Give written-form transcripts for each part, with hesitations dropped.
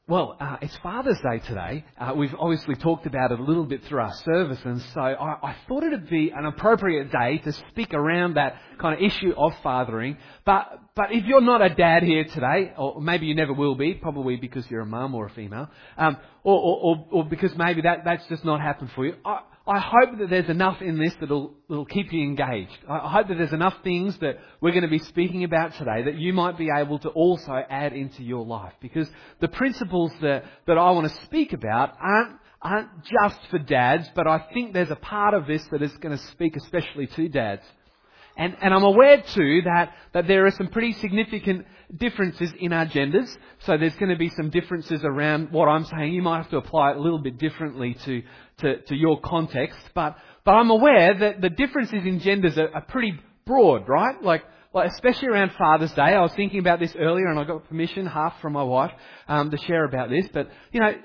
It's Father's Day today. We've obviously talked about it a little bit through our service, and so I thought it would be an appropriate day to speak around that kind of issue of fathering. But if you're not a dad here today, or maybe you never will be, probably because you're a mum or a female, or because maybe that's just not happened for you, I hope that there's enough in this that'll keep you engaged. I hope that there's enough things that we're going to be speaking about today that you might be able to also add into your life. Because the principles that I want to speak about aren't just for dads, but I think there's a part of this that is going to speak especially to dads. And I'm aware too that there are some pretty significant differences in our genders. So there's going to be some differences around what I'm saying. You might have to apply it a little bit differently to your context. But I'm aware that the differences in genders are pretty broad, right? Like especially around Father's Day. I was thinking about this earlier and I got permission, half from my wife, to share about this. But, you know,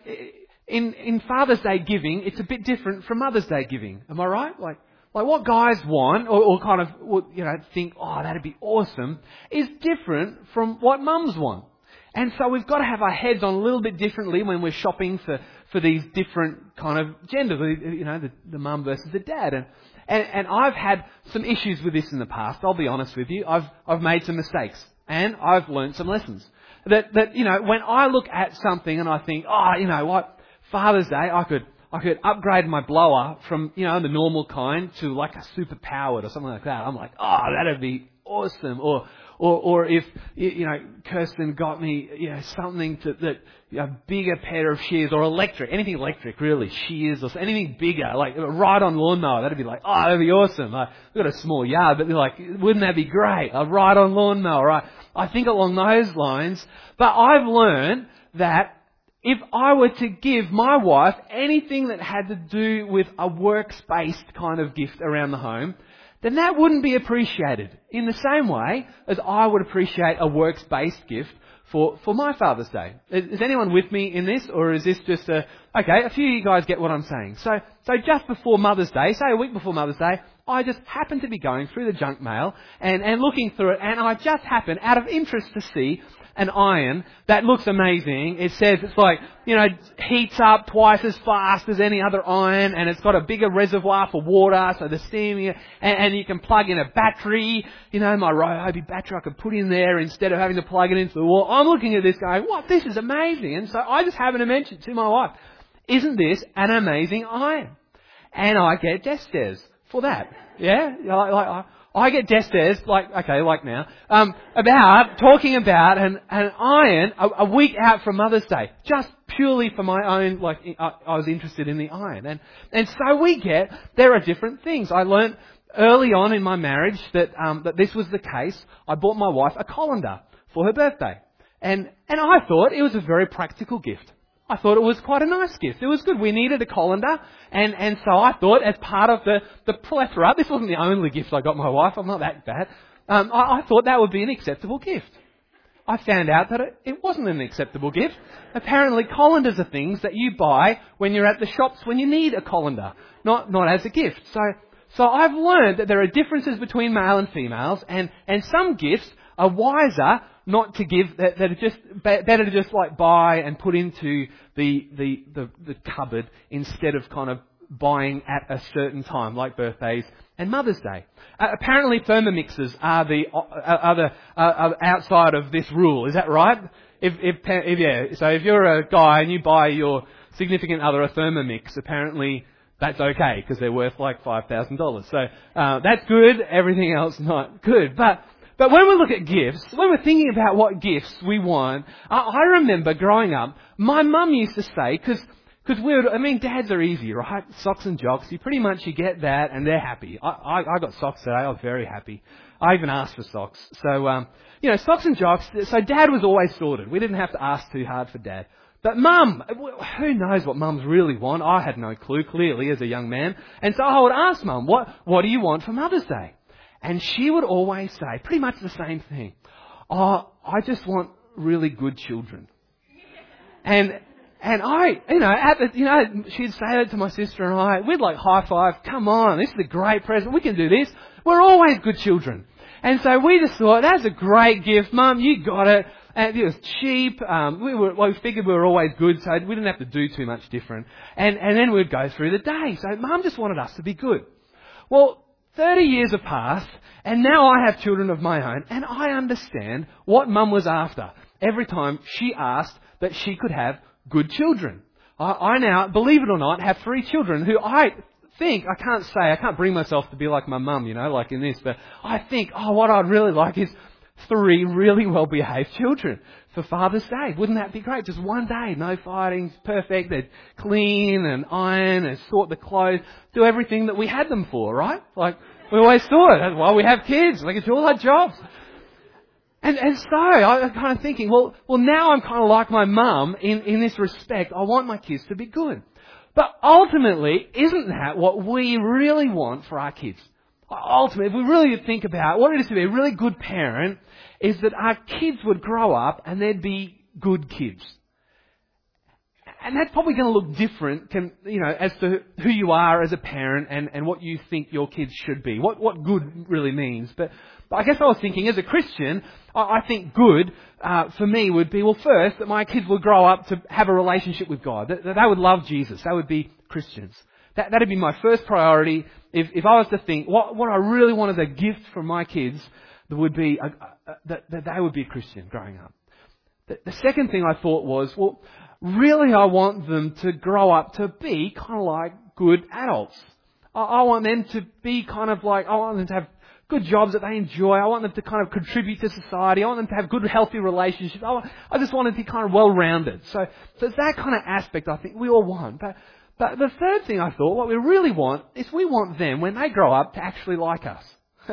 in Father's Day giving, it's a bit different from Mother's Day giving. Am I right? Like what guys want or kind of, think, oh, that'd be awesome, is different from what mums want. And so we've got to have our heads on a little bit differently when we're shopping for these different kind of genders, you know, the mum versus the dad. And I've had some issues with this in the past, I'll be honest with you. I've made some mistakes and I've learned some lessons. That, you know, when I look at something and I think, oh, you know what, Father's Day, I could upgrade my blower from, you know, the normal kind to like a super powered or something like that. I'm like, oh, that'd be awesome. Or if, you know, Kirsten got me, you know, something a bigger pair of shears or electric, anything electric really, shears or anything bigger, like a ride-on lawnmower, that'd be like, oh, that'd be awesome. We've got a small yard, but they're like, wouldn't that be great? A ride-on lawnmower, right? I think along those lines. But I've learned that if I were to give my wife anything that had to do with a works-based kind of gift around the home, then that wouldn't be appreciated in the same way as I would appreciate a works-based gift for my Father's Day. Is anyone with me in this, or is this just a few of you guys get what I'm saying. So just before Mother's Day, say a week before Mother's Day, I just happened to be going through the junk mail and looking through it, and I just happened, out of interest, to see an iron that looks amazing. It says it's like, you know, heats up twice as fast as any other iron, and it's got a bigger reservoir for water, so the steam, and you can plug in a battery, you know, my Ryobi battery I could put in there instead of having to plug it into the wall. I'm looking at this going, what, this is amazing. And so I just happened to mention to my wife, isn't this an amazing iron? And I get death stares for that. Yeah? I get death stares, like now, about talking about an iron a week out from Mother's Day, just purely for my own, I was interested in the iron. And so there are different things. I learnt early on in my marriage that this was the case. I bought my wife a colander for her birthday. And I thought it was a very practical gift. I thought it was quite a nice gift. It was good. We needed a colander. And so I thought, as part of the plethora, this wasn't the only gift I got my wife. I'm not that bad. I thought that would be an acceptable gift. I found out that it wasn't an acceptable gift. Apparently, colanders are things that you buy when you're at the shops when you need a colander, not as a gift. So I've learned that there are differences between male and females, and some gifts are wiser not to give, that are just better to just like buy and put into the cupboard instead of kind of buying at a certain time, like birthdays and Mother's Day. Apparently Thermomixes are outside of this rule. Is that right? So if you're a guy and you buy your significant other a Thermomix, apparently that's okay because they're worth like $5,000. So that's good. Everything else not good. But when we look at gifts, when we're thinking about what gifts we want, I remember growing up, my mum used to say, because dads are easy, right? Socks and jocks, you get that and they're happy. I got socks today, I was very happy. I even asked for socks. So, socks and jocks, so Dad was always sorted. We didn't have to ask too hard for Dad. But Mum, who knows what mums really want? I had no clue, clearly, as a young man. And so I would ask Mum, what do you want for Mother's Day? And she would always say pretty much the same thing. Oh, I just want really good children. And she'd say that to my sister and I. We'd like high five. Come on, this is a great present. We can do this. We're always good children. And so we just thought, that's a great gift, Mum. You got it. And it was cheap. We figured we were always good, so we didn't have to do too much different. And then we'd go through the day. So Mum just wanted us to be good. Well, 30 years have passed, and now I have children of my own, and I understand what Mum was after every time she asked that she could have good children. I now, believe it or not, have 3 children who I can't bring myself to be like my mum, like in this, but I think, what I'd really like is 3 really well-behaved children for Father's Day. Wouldn't that be great? Just one day, no fighting, perfect. They'd clean and iron and sort the clothes, do everything that we had them for, right? Like we always thought, that's why we have kids. We can do all our jobs. And so I'm kind of thinking, well, now I'm kind of like my mum in this respect. I want my kids to be good. But ultimately, isn't that what we really want for our kids? Ultimately, if we really think about what it is to be a really good parent, is that our kids would grow up and they'd be good kids. And that's probably going to look different, as to who you are as a parent and what you think your kids should be. What good really means. But I guess I was thinking, as a Christian, I think good for me would be, first, that my kids would grow up to have a relationship with God. That they would love Jesus. They would be Christians. That'd be my first priority. If I was to think, what I really want as a gift from my kids, that would be that they would be a Christian growing up. The second thing I thought was, really I want them to grow up to be kind of like good adults. I want them to be I want them to have good jobs that they enjoy. I want them to kind of contribute to society. I want them to have good, healthy relationships. I just want them to be kind of well-rounded. So it's that kind of aspect I think we all want. But the third thing I thought, what we really want, is we want them, when they grow up, to actually like us.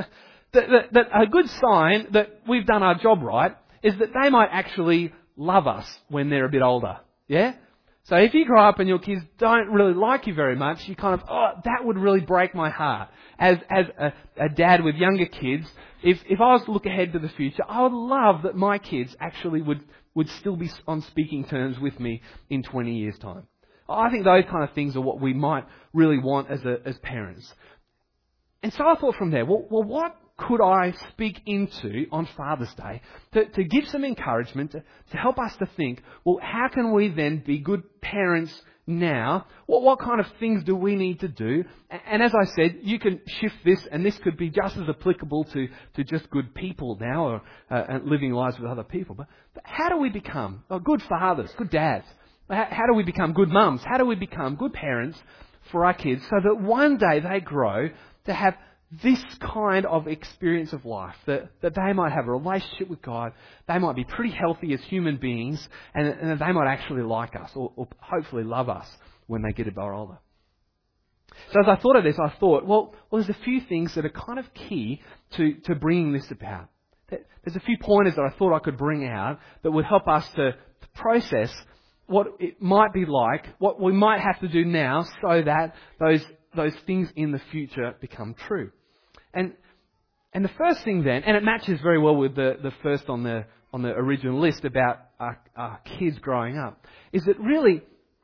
that a good sign that we've done our job right is that they might actually love us when they're a bit older. Yeah? So if you grow up and your kids don't really like you very much, you kind of, that would really break my heart. As a dad with younger kids, if I was to look ahead to the future, I would love that my kids actually would still be on speaking terms with me in 20 years' time. I think those kind of things are what we might really want as parents. And so I thought from there, what could I speak into on Father's Day to give some encouragement, to help us to think, how can we then be good parents now? What kind of things do we need to do? And as I said, you can shift this, and this could be just as applicable to just good people now, or and living lives with other people. But how do we become good fathers, good dads? How do we become good mums? How do we become good parents for our kids so that one day they grow to have this kind of experience of life, that they might have a relationship with God, they might be pretty healthy as human beings, and that they might actually like us, or hopefully love us when they get a bit older. So as I thought of this, I thought, there's a few things that are kind of key to bringing this about. There's a few pointers that I thought I could bring out that would help us to process what it might be like, what we might have to do now so that those things in the future become true. And the first thing then, and it matches very well with the first on the original list about our kids growing up, is that really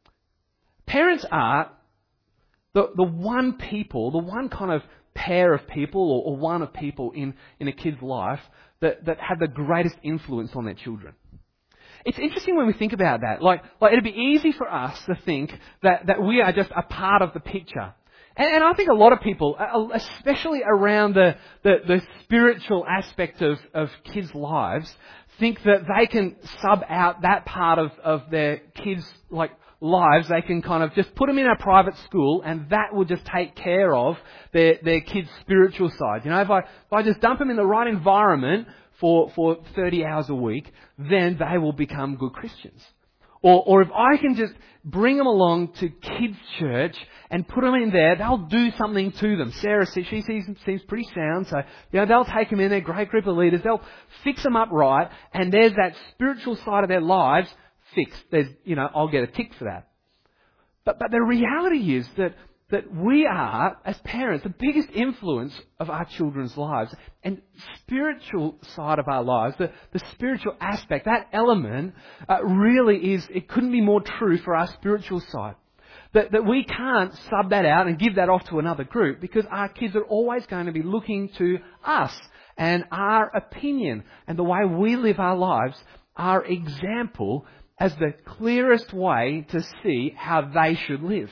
parents are the one kind of pair of people or one of people in a kid's life that have the greatest influence on their children. It's interesting when we think about that. Like it'd be easy for us to think that we are just a part of the picture. And I think a lot of people, especially around the spiritual aspect of kids' lives, think that they can sub out that part of their kids' lives. They can kind of just put them in a private school, and that will just take care of their kids' spiritual side. If I just dump them in the right environment for 30 hours a week, then they will become good Christians. Or if I can just bring them along to kids' church and put them in there, they'll do something to them. Sarah, she seems pretty sound, so they'll take them in there, great group of leaders, they'll fix them up right, and there's that spiritual side of their lives fixed. I'll get a tick for that. But the reality is that we are, as parents, the biggest influence of our children's lives, and spiritual side of our lives, the spiritual aspect, that element really is, it couldn't be more true for our spiritual side. That we can't sub that out and give that off to another group, because our kids are always going to be looking to us and our opinion and the way we live our lives our example as the clearest way to see how they should live.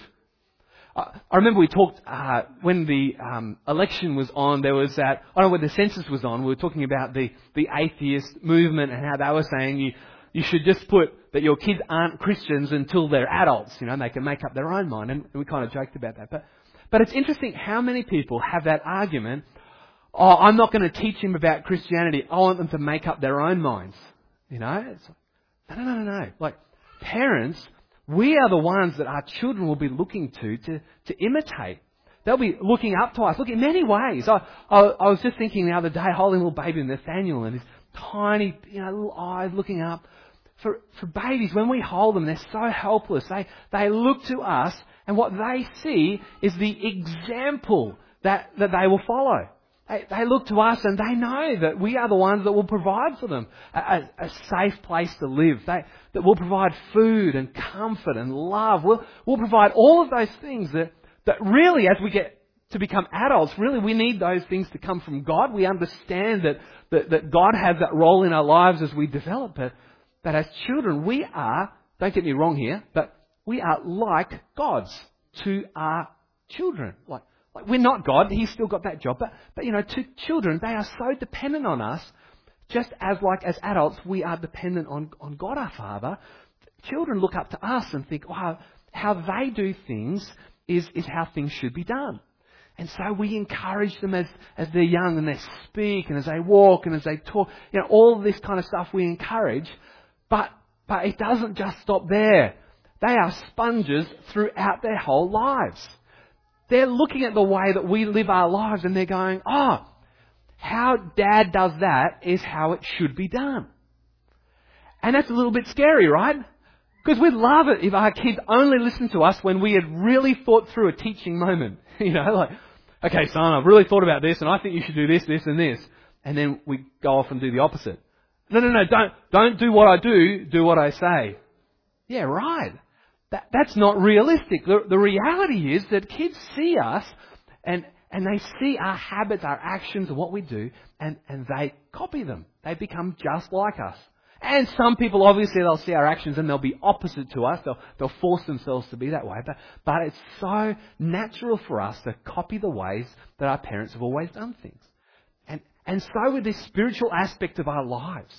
I remember we talked, when the election was on, there was that, I don't know when the census was on, we were talking about the atheist movement and how they were saying you should just put that your kids aren't Christians until they're adults, and they can make up their own mind. And we kind of joked about that. But it's interesting how many people have that argument, I'm not going to teach him about Christianity, I want them to make up their own minds. It's like, no. Like, parents, we are the ones that our children will be looking to imitate. They'll be looking up to us. Look, in many ways. I was just thinking the other day, holding little baby Nathaniel and his tiny, little eyes looking up. For babies, when we hold them, they're so helpless. They look to us, and what they see is the example that they will follow. They look to us and they know that we are the ones that will provide for them a safe place to live. That will provide food and comfort and love. We'll provide all of those things that really, as we get to become adults, really we need those things to come from God. We understand that God has that role in our lives as we develop it. But as children, we are, don't get me wrong here, but we are like gods to our children. Like we're not God, He's still got that job. But to children, they are so dependent on us, just as adults, we are dependent on God our Father. Children look up to us and think, wow, how they do things is how things should be done. And so we encourage them as they're young and they speak and as they walk and as they talk, all this kind of stuff we encourage. But it doesn't just stop there. They are sponges throughout their whole lives. They're looking at the way that we live our lives and they're going, how Dad does that is how it should be done. And that's a little bit scary, right? Because we'd love it if our kids only listened to us when we had really thought through a teaching moment. Okay, son, I've really thought about this and I think you should do this, this and this. And then we go off and do the opposite. No, don't do what I do what I say. Yeah, right. That's not realistic. The reality is that kids see us and they see our habits, our actions and what we do and they copy them. They become just like us. And some people, obviously, they'll see our actions and they'll be opposite to us. They'll force themselves to be that way. But it's so natural for us to copy the ways that our parents have always done things. And so with this spiritual aspect of our lives,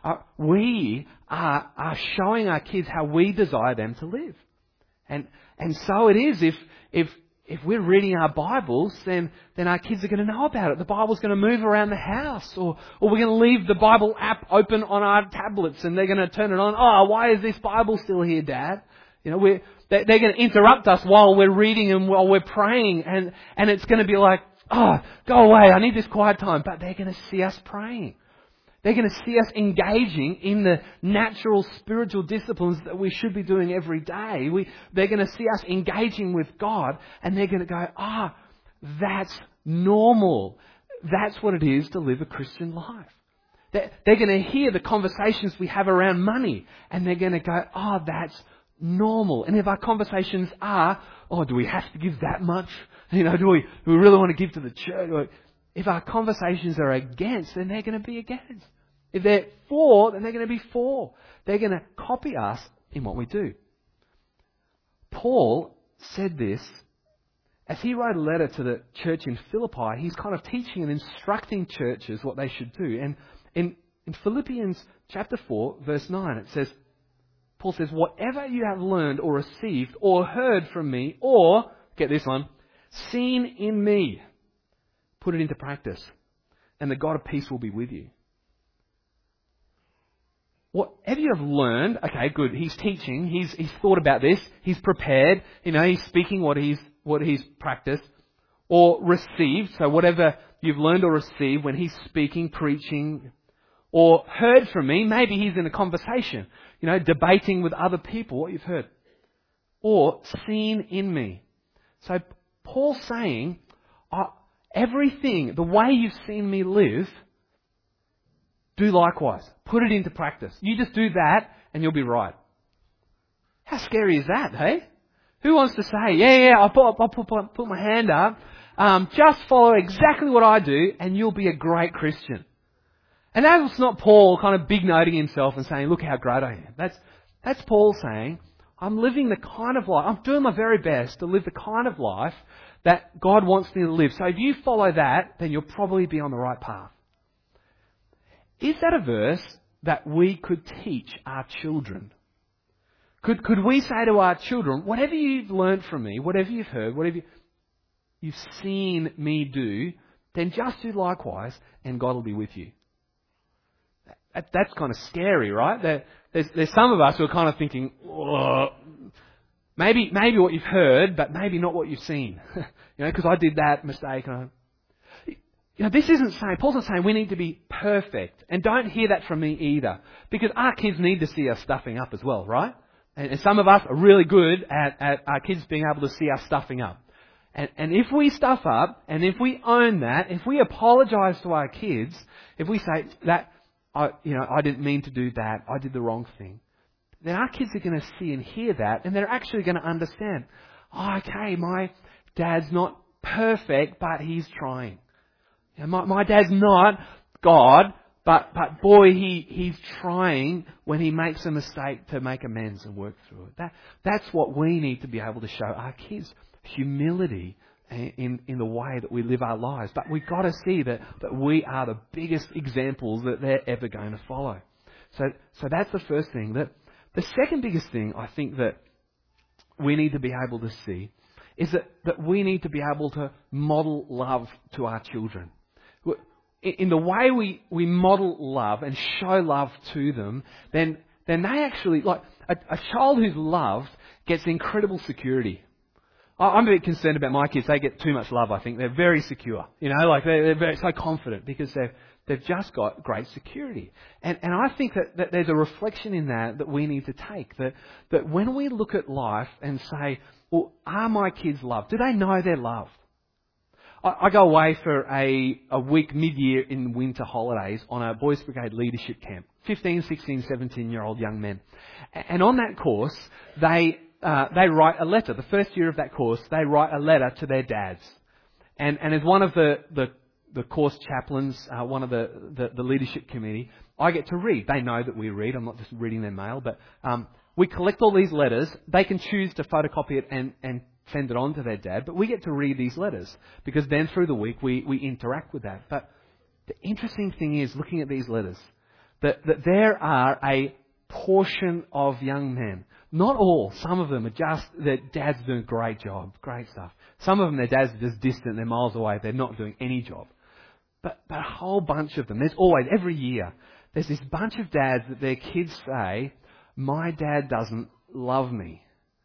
we are showing our kids how we desire them to live. And so it is, if we're reading our Bibles, then our kids are going to know about it. The Bible's going to move around the house, or we're going to leave the Bible app open on our tablets, and they're going to turn it on. Oh, why is this Bible still here, Dad? They're going to interrupt us while we're reading and while we're praying, and it's going to be like, oh, go away, I need this quiet time. But they're going to see us praying. They're going to see us engaging in the natural spiritual disciplines that we should be doing every day. They're going to see us engaging with God, and they're going to go, that's normal. That's what it is to live a Christian life. They're going to hear the conversations we have around money, and they're going to go, that's normal. And if our conversations are, do we have to give that much? Do we really want to give to the church? If our conversations are against, then they're going to be against. If they're for, then they're going to be for. They're going to copy us in what we do. Paul said this as he wrote a letter to the church in Philippi. He's kind of teaching and instructing churches what they should do. And in Philippians chapter 4, verse 9, it says, Paul says, whatever you have learned or received or heard from me or, get this one, seen in me, put it into practice, and the God of peace will be with you. Whatever you have learned, okay, good, he's teaching, he's thought about this, he's prepared, he's speaking what he's practiced, or received, so whatever you've learned or received when he's speaking, preaching, or heard from me, maybe he's in a conversation, debating with other people what you've heard, or seen in me. So Paul's saying, everything, the way you've seen me live, do likewise. Put it into practice. You just do that and you'll be right. How scary is that, hey? Who wants to say, I'll put my hand up, just follow exactly what I do and you'll be a great Christian. And that's not Paul kind of big-noting himself and saying, look how great I am. That's Paul saying, I'm living the kind of life, I'm doing my very best to live the kind of life that God wants me to live. So if you follow that, then you'll probably be on the right path. Is that a verse that we could teach our children? Could we say to our children, whatever you've learned from me, whatever you've heard, whatever you've seen me do, then just do likewise and God will be with you. That's kind of scary, right? There's some of us who are kind of thinking, maybe what you've heard, but maybe not what you've seen. Because I did that mistake. This isn't saying, Paul's not saying we need to be perfect. And don't hear that from me either. Because our kids need to see us stuffing up as well, right? And some of us are really good at our kids being able to see us stuffing up. And if we stuff up, and if we own that, if we apologise to our kids, if we say that, I didn't mean to do that, I did the wrong thing, then our kids are going to see and hear that, and they're actually going to understand, okay, my dad's not perfect, but he's trying. My dad's not God, but boy, he's trying when he makes a mistake to make amends and work through it. That's what we need to be able to show our kids. Humility in the way that we live our lives. But we've got to see that we are the biggest examples that they're ever going to follow. So that's the first thing. The second biggest thing I think that we need to be able to see is that we need to be able to model love to our children. In the way we model love and show love to them, then they actually, like a child who's loved gets incredible security. I'm a bit concerned about my kids. They get too much love, I think. They're very secure. They're very, so confident because they've just got great security. And I think that there's a reflection in that we need to take. That when we look at life and say, well, are my kids loved? Do they know they're loved? I go away for a week mid-year in winter holidays on a Boys Brigade leadership camp. 15, 16, 17-year-old young men. And on that course, they write a letter. The first year of that course, they write a letter to their dads. And as one of the course chaplains, one of the leadership committee, I get to read. They know that we read. I'm not just reading their mail, but we collect all these letters. They can choose to photocopy it and send it on to their dad, but we get to read these letters because then through the week we interact with that. But the interesting thing is, looking at these letters, that there are a portion of young men. Not all. Some of them are just, their dad's doing a great job, great stuff. Some of them, their dads are just distant, they're miles away, they're not doing any job. But a whole bunch of them, there's always, every year, there's this bunch of dads that their kids say, my dad doesn't love me.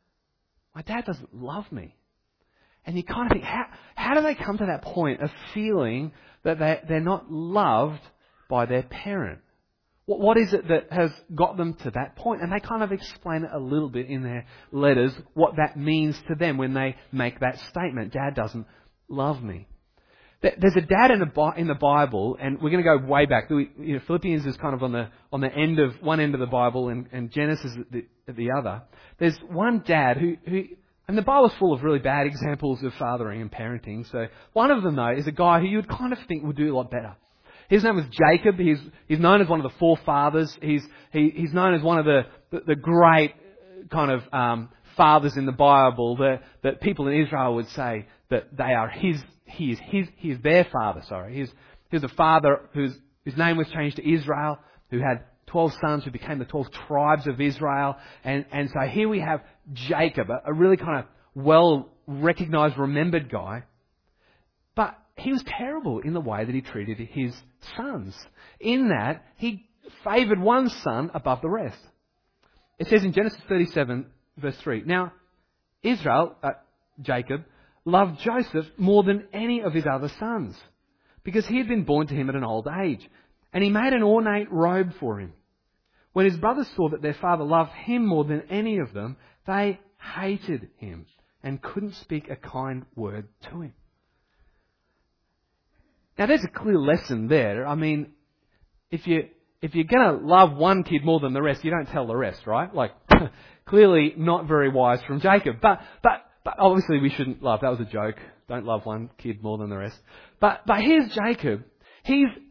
My dad doesn't love me. And you kind of think, how do they come to that point of feeling that they're not loved by their parent? What is it that has got them to that point? And they kind of explain it a little bit in their letters, what that means to them when they make that statement. Dad doesn't love me. There's a dad in the Bible, and we're going to go way back. Philippians is kind of on the end of one end of the Bible, and Genesis at the other. There's one dad who, and the Bible's full of really bad examples of fathering and parenting. So one of them, though, is a guy who you would kind of think would do a lot better. His name was Jacob. He's known as one of the forefathers. He's known as one of the great kind of fathers in the Bible that people in Israel would say that they are his. He is their father. Sorry, he's a father whose name was changed to Israel, who had 12 sons who became the 12 tribes of Israel, and so here we have Jacob, a really kind of well recognised, remembered guy, but he was terrible in the way that he treated his sons. In that he favoured one son above the rest. It says in Genesis 37 verse 3, now Jacob loved Joseph more than any of his other sons, because he had been born to him at an old age, and he made an ornate robe for him. When his brothers saw that their father loved him more than any of them, they hated him and couldn't speak a kind word to him. Now there's a clear lesson there. I mean, if you're going to love one kid more than the rest, you don't tell the rest, right? Like, clearly not very wise from Jacob. But obviously we shouldn't love. That was a joke. Don't love one kid more than the rest. But here's Jacob. He's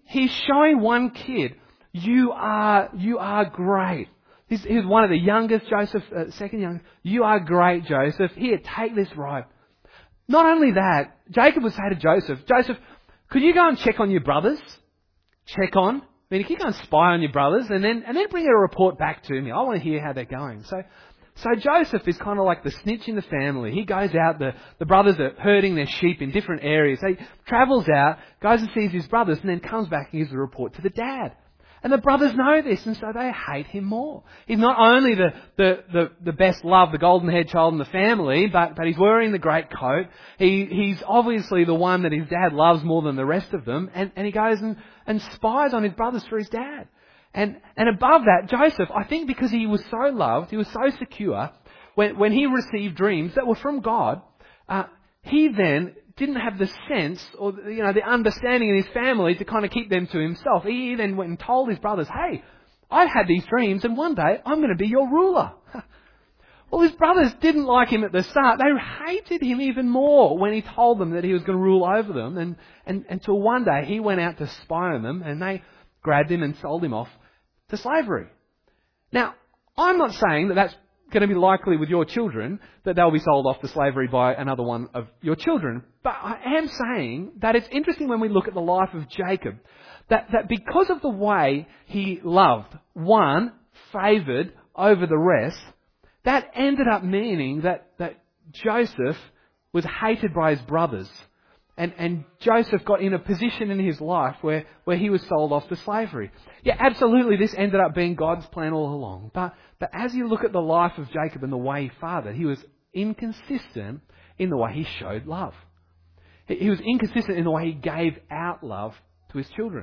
he's showing one kid, you are great. He's one of the youngest, Joseph, second youngest. You are great, Joseph. Here, take this robe. Not only that, Jacob would say to Joseph, Joseph, could you go and check on your brothers? Check on. I mean, you can go and spy on your brothers and then bring a report back to me. I want to hear how they're going. So Joseph is kind of like the snitch in the family. He goes out, the brothers are herding their sheep in different areas. He travels out, goes and sees his brothers, and then comes back and gives a report to the dad. And the brothers know this, and so they hate him more. He's not only the best loved, the golden-haired child in the family, but he's wearing the great coat. He's obviously the one that his dad loves more than the rest of them, and he goes and spies on his brothers for his dad. And above that, Joseph, I think because he was so loved, he was so secure, when he received dreams that were from God, he then didn't have the sense or the understanding in his family to kind of keep them to himself. He then went and told his brothers, hey, I've had these dreams and one day I'm going to be your ruler. Well, his brothers didn't like him at the start. They hated him even more when he told them that he was going to rule over them. And until one day he went out to spy on them and they grabbed him and sold him off to slavery. Now, I'm not saying that that's going to be likely with your children, that they'll be sold off to slavery by another one of your children. But I am saying that it's interesting when we look at the life of Jacob, that because of the way he loved one favoured over the rest, that ended up meaning that Joseph was hated by his brothers. And Joseph got in a position in his life where he was sold off to slavery. Yeah, absolutely, this ended up being God's plan all along. But as you look at the life of Jacob and the way he fathered, he was inconsistent in the way he showed love. He was inconsistent in the way he gave out love to his children.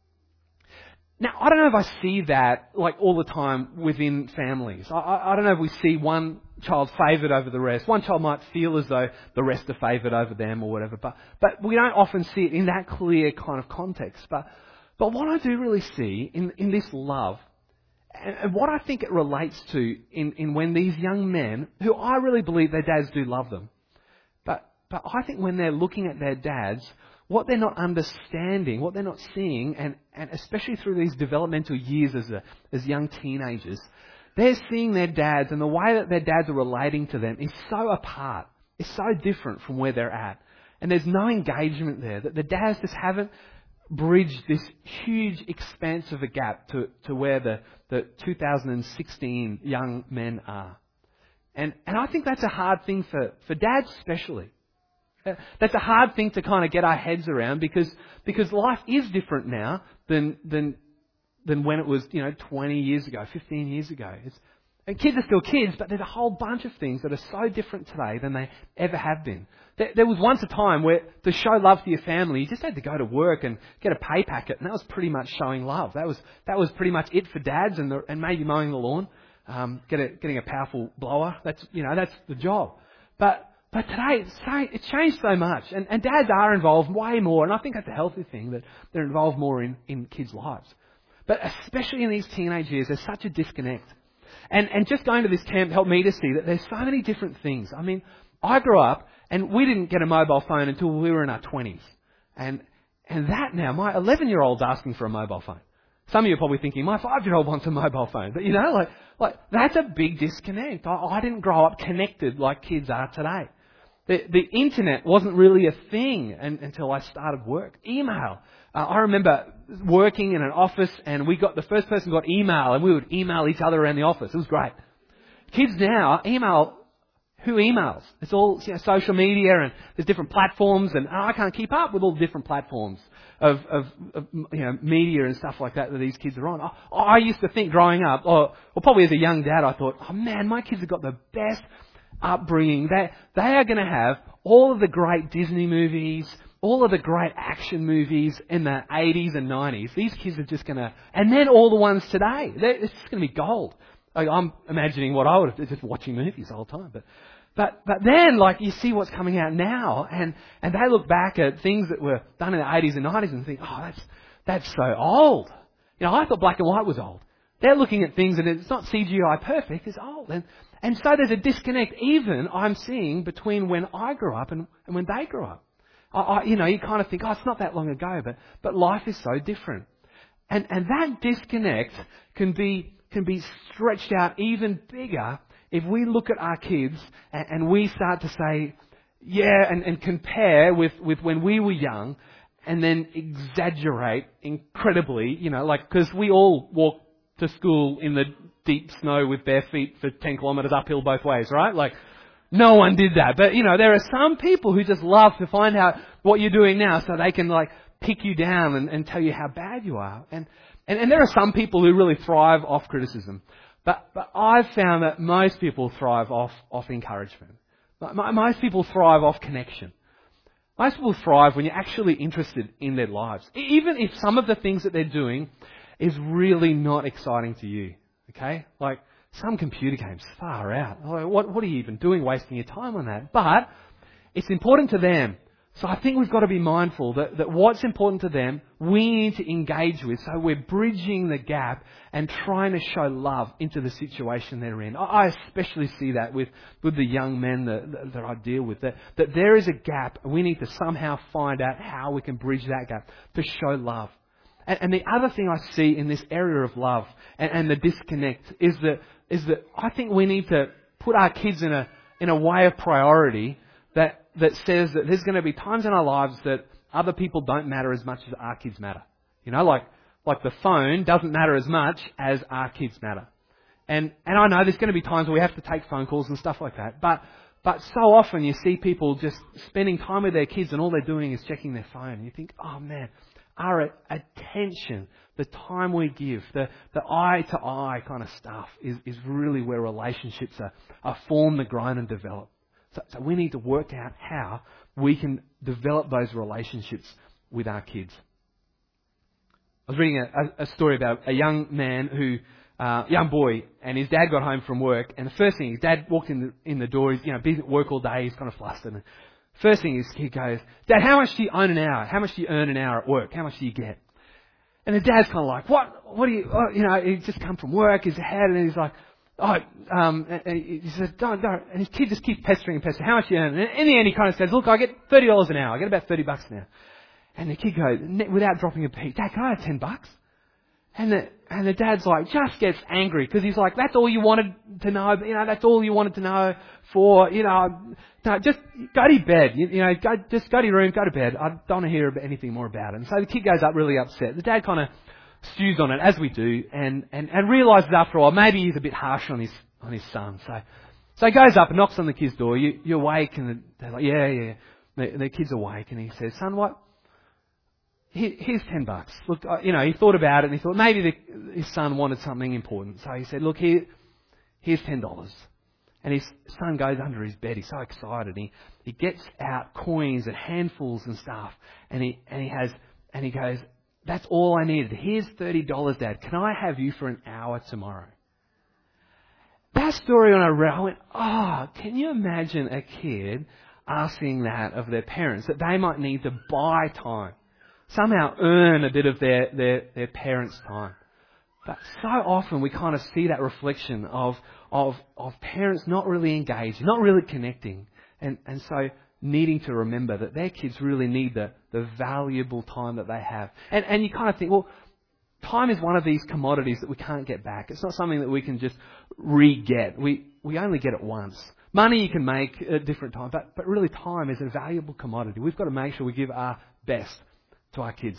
Now, I don't know if I see that like all the time within families. I don't know if we see one child favoured over the rest. One child might feel as though the rest are favoured over them or whatever. But we don't often see it in that clear kind of context. But what I do really see in this love, and what I think it relates to in when these young men, who I really believe their dads do love them, but I think when they're looking at their dads, what they're not understanding, what they're not seeing, and especially through these developmental years as young teenagers, they're seeing their dads, and the way that their dads are relating to them is so apart. It's so different from where they're at. And there's no engagement there. That the dads just haven't bridged this huge expanse of a gap to where the 2016 young men are. And I think that's a hard thing for dads especially. That's a hard thing to kind of get our heads around because life is different now than when it was 20 years ago, 15 years ago. And kids are still kids, but there's a whole bunch of things that are so different today than they ever have been. There was once a time where to show love to your family, you just had to go to work and get a pay packet, and that was pretty much showing love. That was pretty much it for dads, and maybe mowing the lawn, getting a powerful blower. That's the job. But today, it's changed so much, and dads are involved way more, and I think that's a healthy thing, that they're involved more in kids' lives. But especially in these teenage years, there's such a disconnect. And just going to this camp helped me to see that there's so many different things. I mean, I grew up, and we didn't get a mobile phone until we were in our 20s. And that now, my 11-year-old's asking for a mobile phone. Some of you are probably thinking, my 5-year-old wants a mobile phone. But like that's a big disconnect. I didn't grow up connected like kids are today. The internet wasn't really a thing until I started work. Email. I remember working in an office, and the first person got email, and we would email each other around the office. It was great. Kids now email. Who emails? It's all social media, and there's different platforms, and I can't keep up with all the different platforms of media and stuff like that these kids are on. I used to think growing up, or probably as a young dad, I thought, oh man, my kids have got the best upbringing. They are going to have all of the great Disney movies, all of the great action movies in the 80s and 90s. These kids are just going to, and then all the ones today. It's just going to be gold. I'm imagining what I would have, just watching movies the whole time. But then, you see what's coming out now, and they look back at things that were done in the 80s and 90s and think, oh, that's so old. I thought black and white was old. They're looking at things, and it's not CGI perfect, it's old. And so there's a disconnect even I'm seeing between when I grew up and when they grew up. You kind of think, oh, it's not that long ago, but life is so different. And that disconnect can be stretched out even bigger if we look at our kids and we start to say, yeah, and compare with when we were young, and then exaggerate incredibly, because we all walk to school in the deep snow with bare feet for 10 kilometres uphill both ways, right? Like, no one did that. But, there are some people who just love to find out what you're doing now so they can, pick you down and tell you how bad you are. And there are some people who really thrive off criticism. But I've found that most people thrive off encouragement. Most people thrive off connection. Most people thrive when you're actually interested in their lives. Even if some of the things that they're doing is really not exciting to you. Okay? Like some computer games, far out. What are you even doing wasting your time on that? But it's important to them. So I think we've got to be mindful that what's important to them, we need to engage with. So we're bridging the gap and trying to show love into the situation they're in. I especially see that with the young men that I deal with, that there is a gap and we need to somehow find out how we can bridge that gap to show love. And the other thing I see in this area of love and the disconnect is that I think we need to put our kids in a way of priority that says that there's going to be times in our lives that other people don't matter as much as our kids matter. Like the phone doesn't matter as much as our kids matter. And I know there's going to be times where we have to take phone calls and stuff like that. But so often you see people just spending time with their kids and all they're doing is checking their phone. And you think, oh man, our attention, the time we give, the eye-to-eye kind of stuff is really where relationships are formed, and grown and developed. So we need to work out how we can develop those relationships with our kids. I was reading a story about a young man young boy, and his dad got home from work, and the first thing, his dad walked in the door, he's busy at work all day, he's kind of flustered, and first thing his kid goes, Dad, how much do you own an hour? How much do you earn an hour at work? How much do you get? And the dad's kind of like, what do you, he's just come from work, he's ahead, and he's like, and he says, don't. And his kid just keeps pestering. How much do you earn? And in the end, he kind of says, look, I get $30 an hour. I get about $30 an hour. And the kid goes, without dropping a beat, Dad, can I have $10? And the dad's like, just gets angry because he's like, that's all you wanted to know. That's all you wanted to know for, no, just go to your bed. Just go to your room, go to bed. I don't want to hear anything more about it. And so the kid goes up really upset. The dad kind of stews on it, as we do, and realises after a while maybe he's a bit harsh on his son. So he goes up and knocks on the kid's door. You awake? And they're like, yeah. The kid's awake, and he says, son, what? Here's $10. Look, he thought about it and he thought maybe his son wanted something important. So he said, look, here's $10. And his son goes under his bed. He's so excited. He gets out coins and handfuls and stuff. And he goes, that's all I needed. Here's $30, Dad. Can I have you for an hour tomorrow? That story when I read, I went, can you imagine a kid asking that of their parents, that they might need to buy time, somehow earn a bit of their parents' time. But so often we kind of see that reflection of parents not really engaged, not really connecting, and so needing to remember that their kids really need the valuable time that they have. And you kind of think, well, time is one of these commodities that we can't get back. It's not something that we can just re-get. We only get it once. Money you can make at different times, but really time is a valuable commodity. We've got to make sure we give our best to our kids.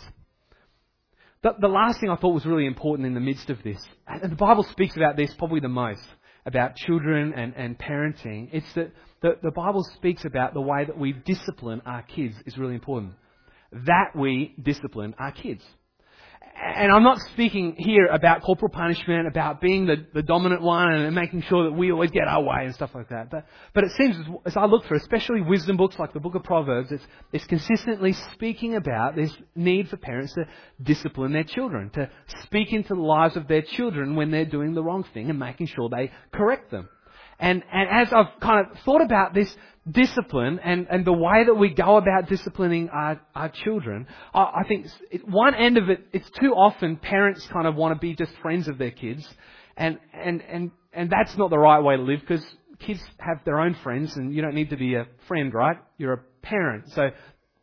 The last thing I thought was really important in the midst of this, and the Bible speaks about this probably the most, about children and parenting, it's that the Bible speaks about the way that we discipline our kids is really important. That we discipline our kids. And I'm not speaking here about corporal punishment, about being the dominant one and making sure that we always get our way and stuff like that. But it seems, as I look through, especially wisdom books like the book of Proverbs, it's consistently speaking about this need for parents to discipline their children, to speak into the lives of their children when they're doing the wrong thing and making sure they correct them. And as I've kind of thought about this discipline and the way that we go about disciplining our children, I think one end of it, it's too often parents kind of want to be just friends of their kids, and that's not the right way to live, because kids have their own friends and you don't need to be a friend, right? You're a parent. So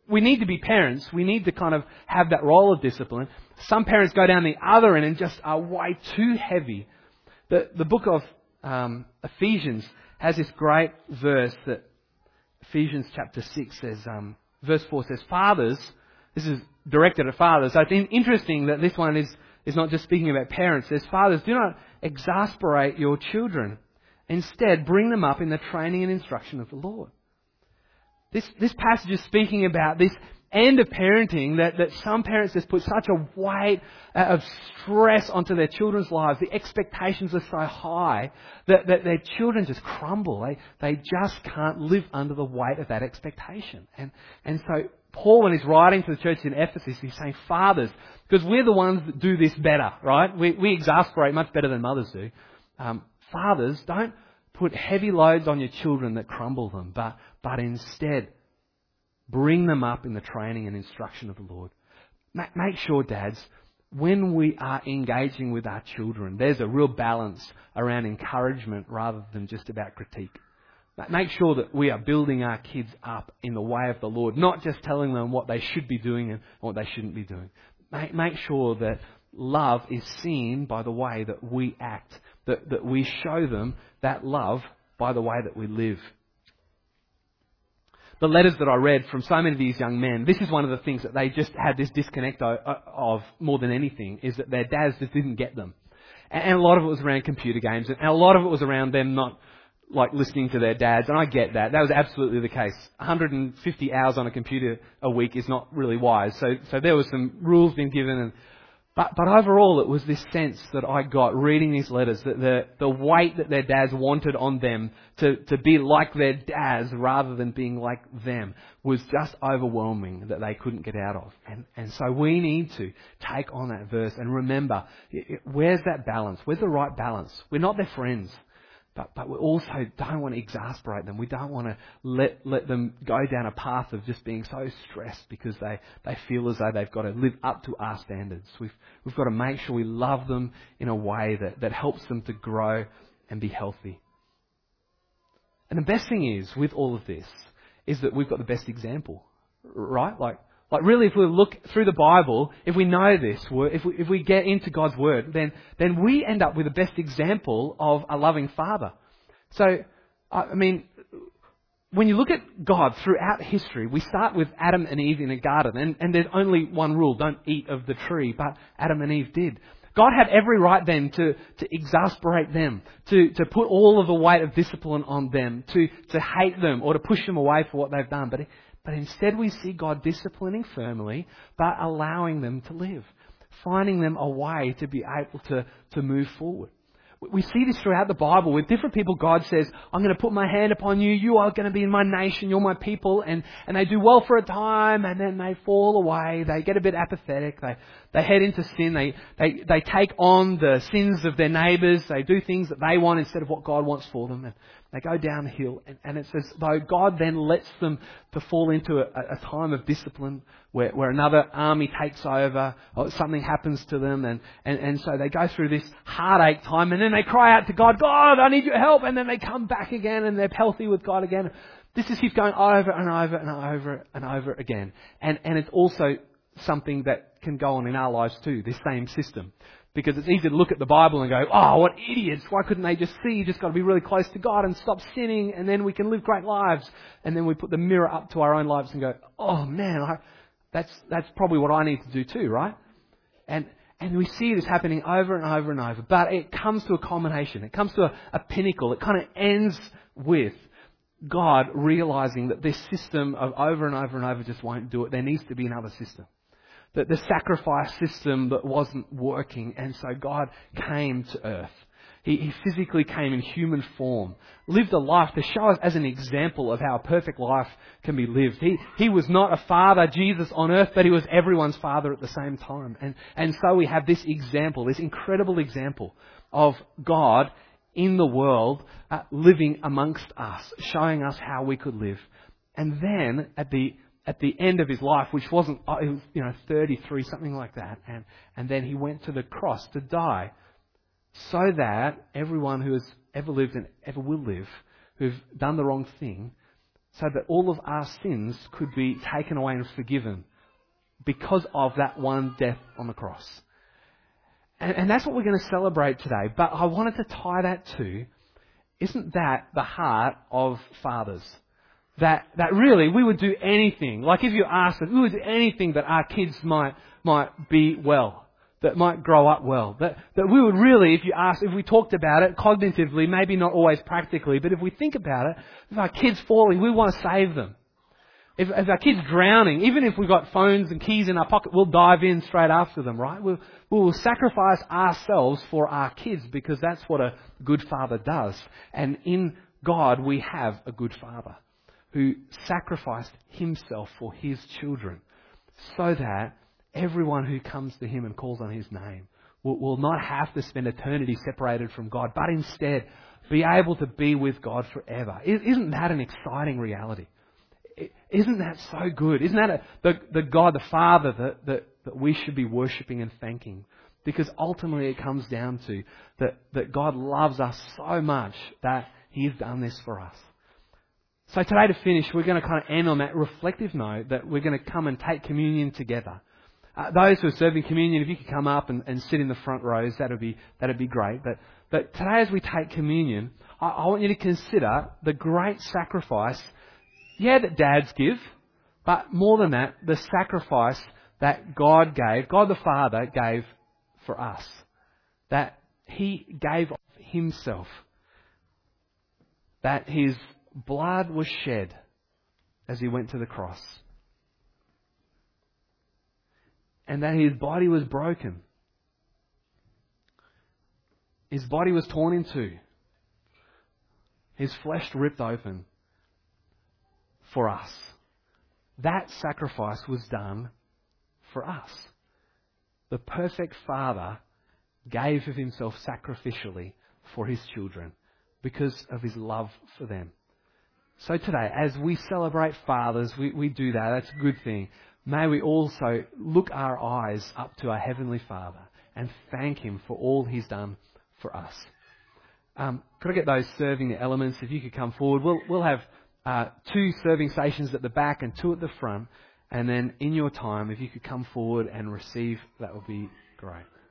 we need to be parents. We need to kind of have that role of discipline. Some parents go down the other end and just are way too heavy. The book of Ephesians has this great verse that Ephesians chapter 6 says, verse 4 says, fathers, this is directed at fathers. So it's interesting that this one is not just speaking about parents. It says, fathers, do not exasperate your children. Instead, bring them up in the training and instruction of the Lord. This passage is speaking about this end of parenting that some parents just put such a weight of stress onto their children's lives. The expectations are so high that their children just crumble. They just can't live under the weight of that expectation. And so Paul, when he's writing to the church in Ephesus, he's saying, fathers, because we're the ones that do this better, right? We exasperate much better than mothers do. Fathers, don't put heavy loads on your children that crumble them, but instead bring them up in the training and instruction of the Lord. Make sure, dads, when we are engaging with our children, there's a real balance around encouragement rather than just about critique. Make sure that we are building our kids up in the way of the Lord, not just telling them what they should be doing and what they shouldn't be doing. Make sure that love is seen by the way that we act, that we show them that love by the way that we live. The letters that I read from so many of these young men, this is one of the things that they just had this disconnect of more than anything, is that their dads just didn't get them. And a lot of it was around computer games, and a lot of it was around them not like listening to their dads, and I get that. That was absolutely the case. 150 hours on a computer a week is not really wise. So there was some rules being given, but overall it was this sense that I got reading these letters, that the weight that their dads wanted on them to be like their dads rather than being like them was just overwhelming, that they couldn't get out of. And so we need to take on that verse and remember, where's that balance? Where's the right balance? We're not their friends. But we also don't want to exasperate them. We don't want to let them go down a path of just being so stressed because they feel as though they've got to live up to our standards. We've got to make sure we love them in a way that helps them to grow and be healthy. And the best thing is, with all of this, is that we've got the best example, right? Like really, if we look through the Bible, if we know this, if we get into God's Word, then we end up with the best example of a loving Father. So, I mean, when you look at God throughout history, we start with Adam and Eve in a garden, and there's only one rule: don't eat of the tree. But Adam and Eve did. God had every right then to exasperate them, to put all of the weight of discipline on them, to hate them or to push them away for what they've done. But instead we see God disciplining firmly, but allowing them to live, finding them a way to be able to move forward. We see this throughout the Bible. With different people, God says, I'm going to put my hand upon you. You are going to be in my nation. You're my people. And they do well for a time, and then they fall away. They get a bit apathetic. They head into sin. They take on the sins of their neighbours. They do things that they want instead of what God wants for them. And they go downhill. And it says, though God then lets them to fall into a time of discipline where another army takes over or something happens to them. And so they go through this heartache time, and then they cry out to God, God, I need your help. And then they come back again and they're healthy with God again. This just keeps going over and over and over and over again. And it's also something that can go on in our lives too, this same system. Because it's easy to look at the Bible and go, oh, what idiots. Why couldn't they just see? You just got to be really close to God and stop sinning, and then we can live great lives. And then we put the mirror up to our own lives and go, oh man, that's probably what I need to do too, right? And we see this happening over and over and over. But it comes to a culmination. It comes to a pinnacle. It kind of ends with God realizing that this system of over and over and over just won't do it. There needs to be another system. That the sacrifice system that wasn't working, and so God came to earth. He physically came in human form, lived a life to show us as an example of how a perfect life can be lived. He was not a father, Jesus, on earth, but he was everyone's father at the same time. And so we have this example, this incredible example of God in the world, living amongst us, showing us how we could live. And then at the end of his life, which wasn't, it was, 33, something like that, and then he went to the cross to die, so that everyone who has ever lived and ever will live, who've done the wrong thing, so that all of our sins could be taken away and forgiven because of that one death on the cross. And that's what we're going to celebrate today. But I wanted to tie that to, isn't that the heart of fathers? That really we would do anything. Like if you asked us, we would do anything that our kids might be well, that might grow up well. That we would really, if we talked about it cognitively, maybe not always practically, but if we think about it, if our kids falling, we want to save them. If our kids drowning, even if we've got phones and keys in our pocket, we'll dive in straight after them, right? We'll sacrifice ourselves for our kids because that's what a good father does. And in God, we have a good father who sacrificed himself for his children so that everyone who comes to him and calls on his name will not have to spend eternity separated from God, but instead be able to be with God forever. Isn't that an exciting reality? Isn't that so good? Isn't that the God, the Father that we should be worshipping and thanking? Because ultimately it comes down to that God loves us so much that He's done this for us. So today to finish, we're going to kind of end on that reflective note that we're going to come and take communion together. Those who are serving communion, if you could come up and sit in the front rows, that'd be great. But today as we take communion, I want you to consider the great sacrifice that dads give, but more than that, the sacrifice that God the Father gave for us. That He gave of Himself. That His blood was shed as He went to the cross. And that His body was broken. His body was torn in two. His flesh ripped open. For us. That sacrifice was done for us. The perfect Father gave of Himself sacrificially for His children because of His love for them. So today, as we celebrate fathers, we do that. That's a good thing. May we also look our eyes up to our Heavenly Father and thank Him for all He's done for us. Could I get those serving the elements? If you could come forward, we'll have 2 serving stations at the back and 2 at the front. And then in your time, if you could come forward and receive, that would be great.